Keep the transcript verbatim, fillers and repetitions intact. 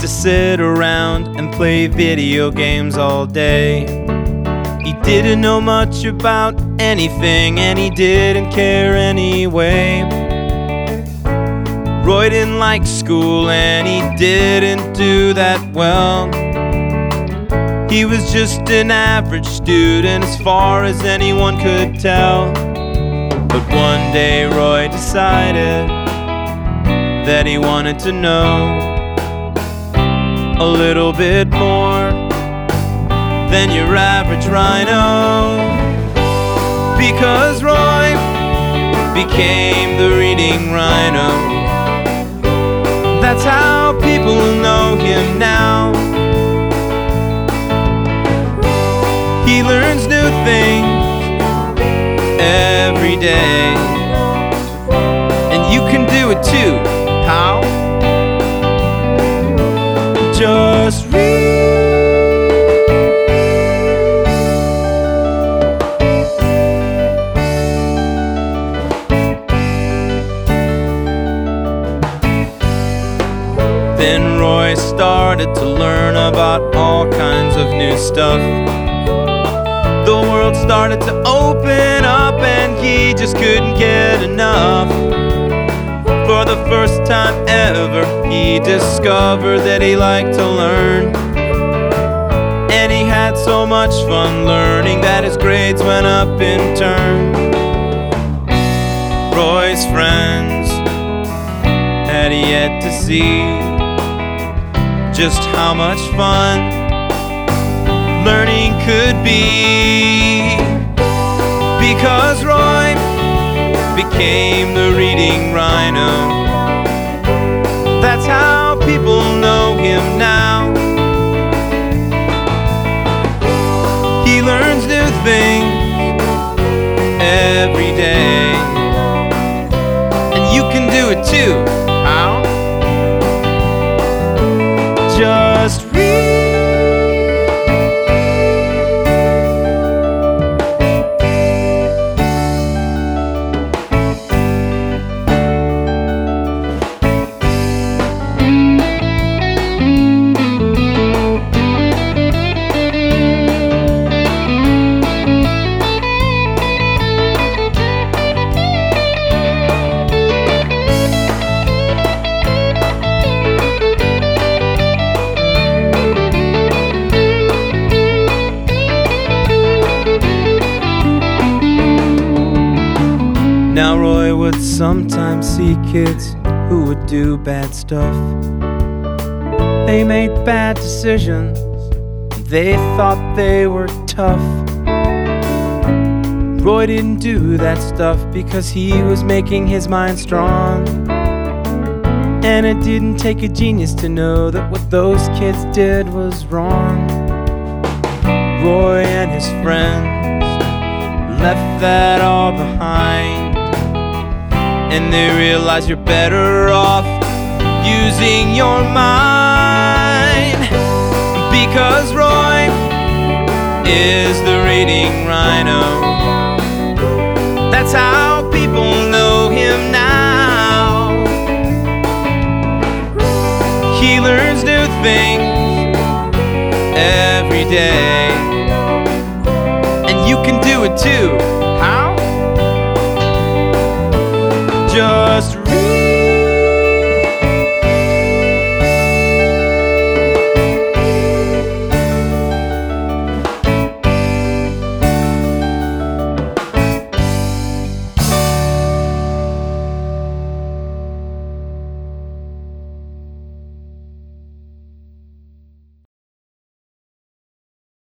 to sit around and play video games all day. He didn't know much about anything, and he didn't care anyway. Roy didn't like school, and he didn't do that well. He was just an average student as far as anyone could tell. But one day Roy decided that he wanted to know a little bit more than your average rhino, because Roy became the reading rhino. That's how people know him now. He learns new things every day, and you can do it too. How? Just read. Then Roy started to learn about all kinds of new stuff. The world started to open up, and he just couldn't get enough. For the first time ever, he discovered that he liked to learn. And he had so much fun learning that his grades went up in turn. Roy's friends had yet to see just how much fun learning could be, because Roy became the reading rhino. That's how people know him now. He learns new things every day, and you can do it too. How? Just read. Now Roy would sometimes see kids who would do bad stuff. They made bad decisions, they thought they were tough. Roy didn't do that stuff because he was making his mind strong. And it didn't take a genius to know that what those kids did was wrong. Roy and his friends left that all behind, and they realize you're better off using your mind, because Roy is the reading rhino. That's how people know him now. He learns new things every day, and you can do it too. How? Just read.